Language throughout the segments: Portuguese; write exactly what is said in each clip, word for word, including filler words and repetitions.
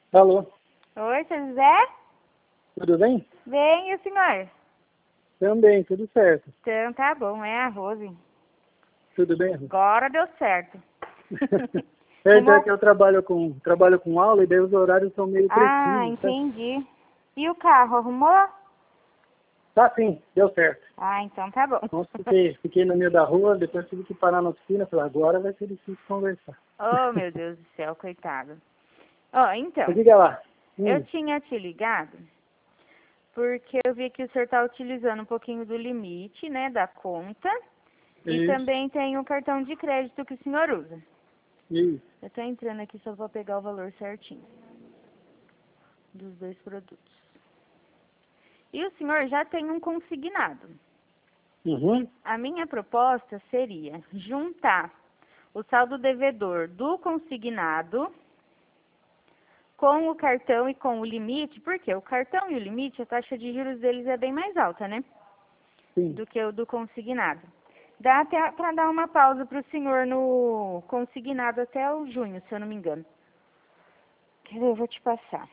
Alô, Oi, seu José? tudo bem? Bem, e o senhor? Também, tudo certo. Então tá bom, é a Rose. Tudo bem, Rô? Agora deu certo. É, então é Arrumou? que eu trabalho com, trabalho com aula e daí os horários são meio Ah, precisos, tá? entendi. E o carro, arrumou? Tá sim, deu certo. Ah, então tá bom. Então fiquei, fiquei no meio da rua, depois tive que parar na oficina, falei, agora vai ser difícil conversar. Oh, meu Deus do céu, coitado. Ó, então, Mas diga lá. eu Hum, tinha te ligado porque eu vi que o senhor tá utilizando um pouquinho do limite, né, da conta. E isso, também tem o cartão de crédito que o senhor usa. isso. Eu tô entrando aqui só pra pegar o valor certinho dos dois produtos. E o senhor já tem um consignado. Uhum, A minha proposta seria juntar o saldo devedor do consignado com o cartão e com o limite, porque o cartão e o limite, a taxa de juros deles é bem mais alta, né? sim. Do que o do consignado. Dá até para dar uma pausa para o senhor no consignado até o junho, se eu não me engano. Quer ver? Eu vou te passar.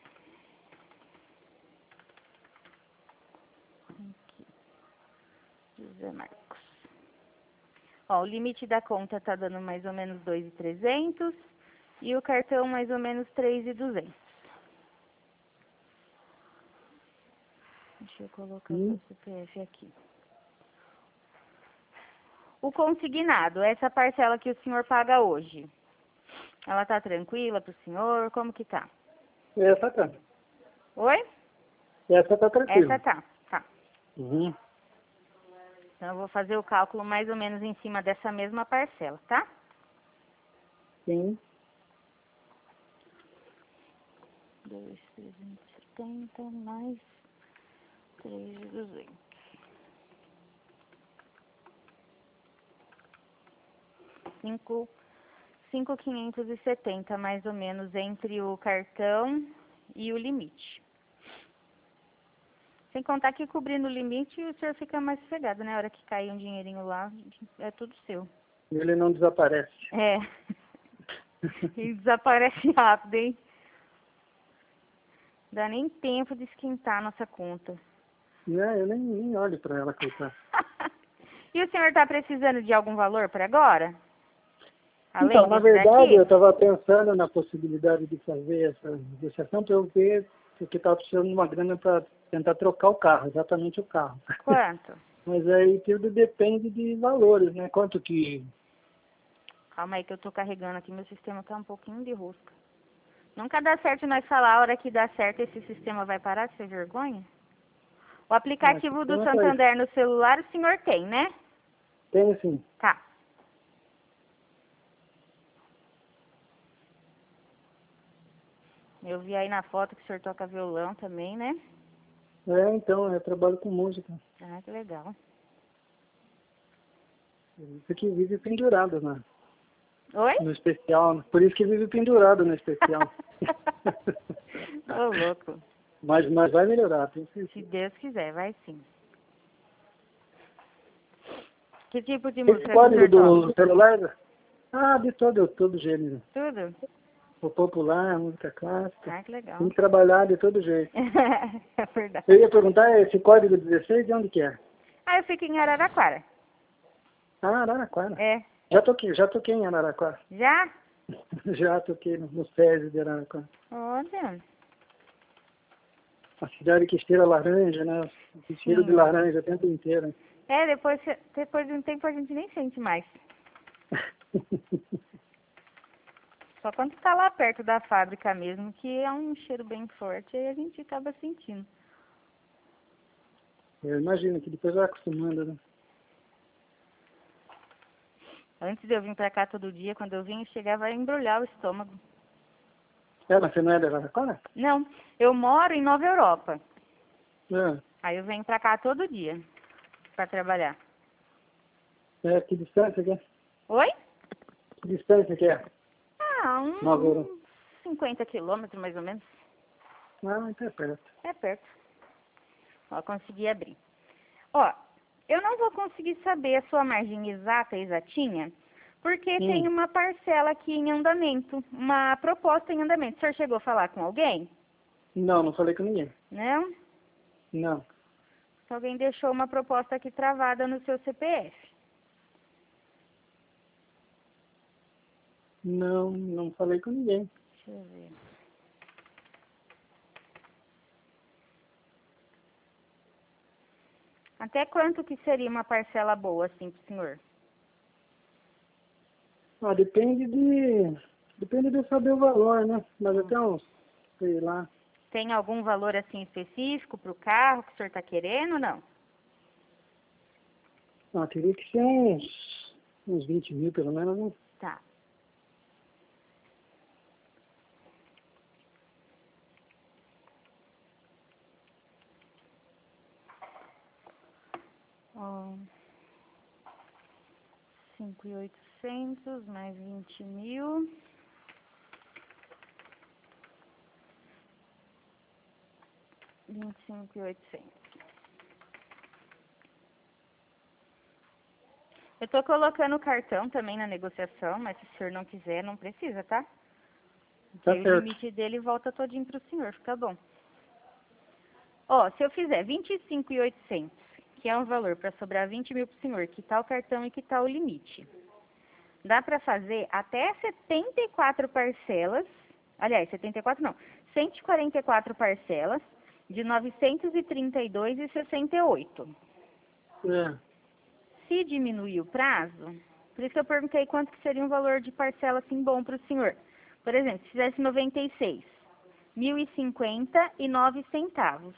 José Marcos. Ó, o limite da conta tá dando mais ou menos dois mil e trezentos e o cartão mais ou menos três mil e duzentos. Deixa eu colocar o Hum, seu C P F aqui. O consignado, essa parcela que o senhor paga hoje, ela tá tranquila pro senhor? Como que tá? essa tá. Oi? Essa tá Essa tranquila. tá, tá. Uhum, Então eu vou fazer o cálculo mais ou menos em cima dessa mesma parcela, tá? sim. dois mil trezentos e setenta mais três mil e duzentos. cinco mil quinhentos e setenta mais ou menos entre o cartão e o limite. Sem contar que cobrindo o limite o senhor fica mais sossegado, né? A hora que cair um dinheirinho lá, é tudo seu. Ele não desaparece. É. E desaparece rápido, hein? Dá nem tempo de esquentar a nossa conta. Não, eu nem, nem olho pra ela, coitada. E o senhor está precisando de algum valor para agora? Então, Além na desse verdade, daqui? eu estava pensando na possibilidade de fazer essa negociação para eu ver, porque estava precisando de uma grana para tentar trocar o carro, exatamente o carro. Quanto? Mas aí tudo depende de valores, né? Quanto que... Calma aí que eu tô carregando aqui, meu sistema tá um pouquinho de rosca. Nunca dá certo nós falar, a hora que dá certo esse sistema vai parar de ser vergonha? O Ah, aplicativo do sistema é só isso. Santander no celular o senhor tem, né? Tem sim. Tá. Eu vi aí na foto que o senhor toca violão também, né? É, então, eu trabalho com música. Ah, que legal. Por isso que vive pendurado na, Oi? no especial. Né? Por isso que vive pendurado no especial. Ô, louco. mas, mas vai melhorar, tem Se certeza. Deus quiser, vai sim. Que tipo de Esse música que o código senhor toca? do celular? Ah, de todo, todo gênero. Tudo? O popular, música clássica. Ah, que Tem legal. que trabalhar de todo jeito. É verdade. Eu ia perguntar, esse código dezesseis, de onde que é? Ah, eu fico em Araraquara. Ah, Araraquara. É. Já toquei, já toquei em Araraquara. Já? Já toquei no, no SESI de Araraquara. Olha. A cidade que cheira laranja, né? Que cheiro de Sim. laranja o tempo inteiro. É, depois, depois de um tempo a gente nem sente mais. Só quando está lá perto da fábrica mesmo, que é um cheiro bem forte, aí a gente acaba sentindo. Eu imagino que depois vai acostumando, né? Antes de eu vir pra cá todo dia, quando eu vim, eu chegava a embrulhar o estômago. É, mas você não é de Araraquara? Não, eu moro em Nova Europa. É. Aí eu venho pra cá todo dia pra trabalhar. É, que distância que é? Oi? Que distância que é? Ah, Nova Europa. uns cinquenta quilômetros mais ou menos. Ah, então é perto. É perto. Ó, consegui abrir. Ó, eu não vou conseguir saber a sua margem exata, exatinha, Porque Hum. tem uma parcela aqui em andamento, uma proposta em andamento. O senhor chegou a falar com alguém? Não, não falei com ninguém. Não? Não. Se alguém deixou uma proposta aqui travada no seu C P F. Não, não falei com ninguém. Deixa eu ver. Até quanto que seria uma parcela boa, assim, pro senhor? Ah, depende de... Depende de eu saber o valor, né? Mas até uns, sei lá. Tem algum valor, assim, específico pro carro que o senhor tá querendo ou não? Ah, teria que ser uns, uns vinte mil, pelo menos, né? Tá. Ó, cinco mil e oitocentos mais vinte mil. vinte e cinco mil e oitocentos. Eu tô colocando o cartão também na negociação, mas se o senhor não quiser, não precisa, tá? Tá Aí o certo. limite dele volta todinho pro senhor, fica bom. Ó, se eu fizer vinte e cinco mil e oitocentos, que é um valor para sobrar vinte mil pro senhor, quitar o cartão e quitar o limite. Dá para fazer até setenta e quatro parcelas, aliás, setenta e quatro não, cento e quarenta e quatro parcelas de novecentos e trinta e dois reais e sessenta e oito. É. Se diminuir o prazo, por isso que eu perguntei quanto que seria um valor de parcela assim bom para o senhor. Por exemplo, se fizesse noventa e seis, mil e cinquenta e nove centavos.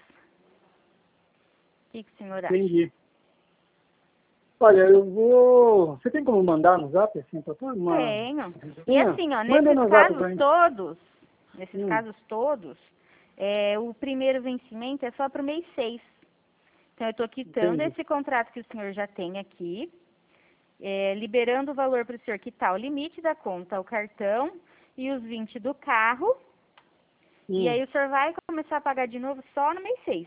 O que, que o senhor acha? Entendi. Olha, eu vou... Você tem como mandar no zap, assim, pra todo mundo? Tenho. E assim, ó, Manda nesses no zap pra casos mim. todos, nesses Hum. casos todos, é, o primeiro vencimento é só para o mês seis. Então, eu estou quitando Entendi. esse contrato que o senhor já tem aqui, é, liberando o valor para o senhor quitar o limite da conta, o cartão e os vinte do carro. Hum. E aí o senhor vai começar a pagar de novo só no mês seis.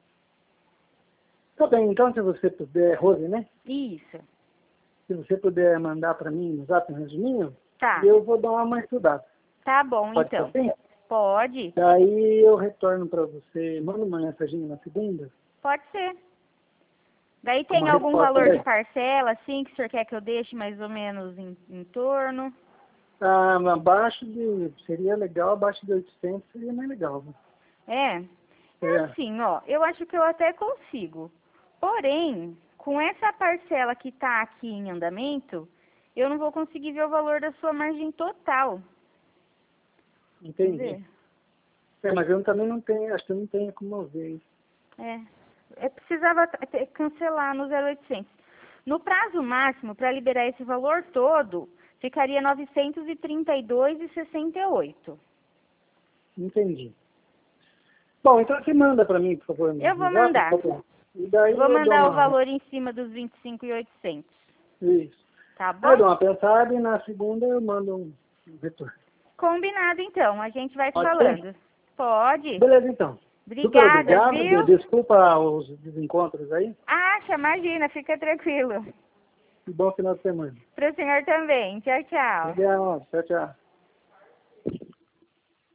Tá bem, então se você puder, Rose, né? Isso. Se você puder mandar pra mim no zap um resuminho, Tá. eu vou dar uma estudada. Tá bom, Pode então. ser assim? Pode. Daí eu retorno pra você, manda uma mensagem na segunda. Pode ser. Daí Com tem uma algum resposta valor aí. de parcela, assim, que o senhor quer que eu deixe mais ou menos em, em torno? Ah, abaixo de, seria legal, abaixo de oitocentos seria mais legal. Né? É. É É. assim, ó, eu acho que eu até consigo. Porém, com essa parcela que tá aqui em andamento, eu não vou conseguir ver o valor da sua margem total. Quer Entendi. ver? É, mas eu também não tenho, acho que eu não tenho como eu ver isso. É. Eu precisava t- t- cancelar no zero oitocentos. No prazo máximo, para liberar esse valor todo, ficaria novecentos e trinta e dois reais e sessenta e oito. Entendi. Bom, então você manda pra mim, por favor. no Eu vou zap, mandar. por favor. E daí Vou eu dou mandar o uma... valor em cima dos vinte e cinco mil e oitocentos. Isso. Tá Aí eu dou bom? uma pensada e na segunda eu mando um um retorno. Combinado, então. A gente vai Pode falando. Pode? Beleza, então. Super Obrigada, obrigado. viu? Desculpa os desencontros aí. Acha, imagina, fica tranquilo. E bom final de semana. Para o senhor também. Tchau, tchau. Obrigado. Tchau, tchau.